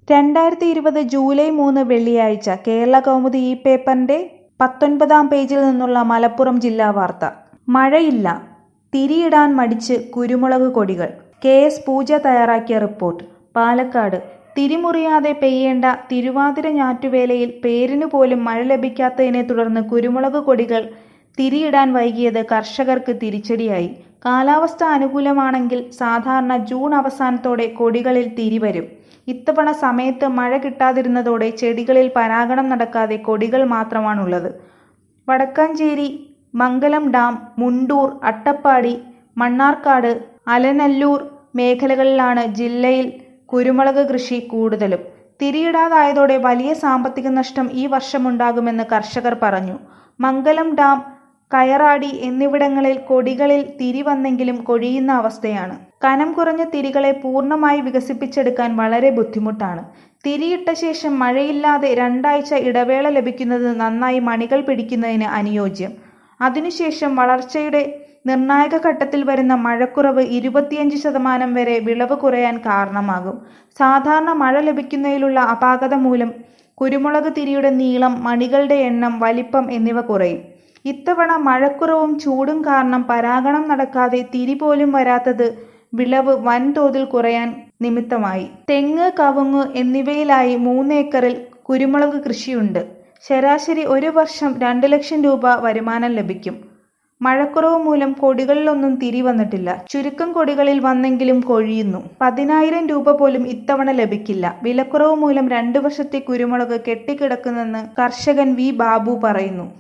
2020 July 3 വെള്ളിയാഴ്ച കേരളകൗമുദി ഈ പേപ്പറിന്റെ 19-ാം പേജിൽ നിന്നുള്ള മലപ്പുറം ജില്ലാ വാർത്ത. മഴയില്ല, തിരിയിടാൻ മടിച്ച് കുരുമുളക് കൊടികൾ. KS പൂജ തയ്യാറാക്കിയ റിപ്പോർട്ട്. പാലക്കാട് തിരിമുറിയാതെ പെയ്യേണ്ട തിരുവാതിര ഞാറ്റുവേലയിൽ പേരിനു പോലും മഴ ലഭിക്കാത്തതിനെ തുടർന്ന് കുരുമുളക് കൊടികൾ തിരിയിടാൻ വൈകിയത് കർഷകർക്ക് തിരിച്ചടിയായി. കാലാവസ്ഥ അനുകൂലമാണെങ്കിൽ സാധാരണ ജൂൺ അവസാനത്തോടെ കൊടികളിൽ തിരി വരും. ഇത്തവണ സമയത്ത് മഴ കിട്ടാതിരുന്നതോടെ ചെടികളിൽ പരാഗണം നടക്കാതെ കൊടികൾ മാത്രമാണുള്ളത്. വടക്കാഞ്ചേരി, മംഗലം ഡാം, മുണ്ടൂർ, അട്ടപ്പാടി, മണ്ണാർക്കാട്, അലനല്ലൂർ മേഖലകളിലാണ് ജില്ലയിൽ കുരുമുളക് കൃഷി കൂടുതലും. തിരിയിടാതായതോടെ വലിയ സാമ്പത്തിക നഷ്ടം ഈ വർഷമുണ്ടാകുമെന്ന് കർഷകർ പറഞ്ഞു. മംഗലം ഡാം, കയറാടി എന്നിവിടങ്ങളിൽ കൊടികളിൽ തിരി വന്നെങ്കിലും കൊഴിയുന്ന അവസ്ഥയാണ്. കനം കുറഞ്ഞ തിരികളെ പൂർണ്ണമായി വികസിപ്പിച്ചെടുക്കാൻ വളരെ ബുദ്ധിമുട്ടാണ്. തിരിയിട്ട ശേഷം മഴയില്ലാതെ 2 ആഴ്ച ഇടവേള ലഭിക്കുന്നത് നന്നായി മണികൾ പിടിക്കുന്നതിന് അനുയോജ്യം. അതിനുശേഷം വളർച്ചയുടെ നിർണായക ഘട്ടത്തിൽ വരുന്ന മഴക്കുറവ് 25% വരെ വിളവ് കുറയാൻ കാരണമാകും. സാധാരണ മഴ ലഭിക്കുന്നതിലുള്ള അപാകത മൂലം കുരുമുളക് തിരിയുടെ നീളം, മണികളുടെ എണ്ണം, വലിപ്പം എന്നിവ കുറയും. ഇത്തവണ മഴക്കുറവും ചൂടും കാരണം പരാഗണം നടക്കാതെ തിരി പോലും വരാത്തത് വിളവ് വൻതോതിൽ കുറയാൻ നിമിത്തമായി. തെങ്ങ്, കവുങ്ങ് എന്നിവയിലായി 3 ഏക്കറിൽ കുരുമുളക് കൃഷിയുണ്ട്. ശരാശരി ഒരു വർഷം 2 ലക്ഷം രൂപ വരുമാനം ലഭിക്കും. മഴക്കുറവ് മൂലം കൊടികളിലൊന്നും തിരി വന്നിട്ടില്ല. ചുരുക്കം കൊടികളിൽ വന്നെങ്കിലും കൊഴിയുന്നു. 10,000 രൂപ പോലും ഇത്തവണ ലഭിക്കില്ല. വിലക്കുറവ് മൂലം 2 വർഷത്തെ കുരുമുളക് കെട്ടിക്കിടക്കുന്നെന്ന് കർഷകൻ വി. ബാബു പറയുന്നു.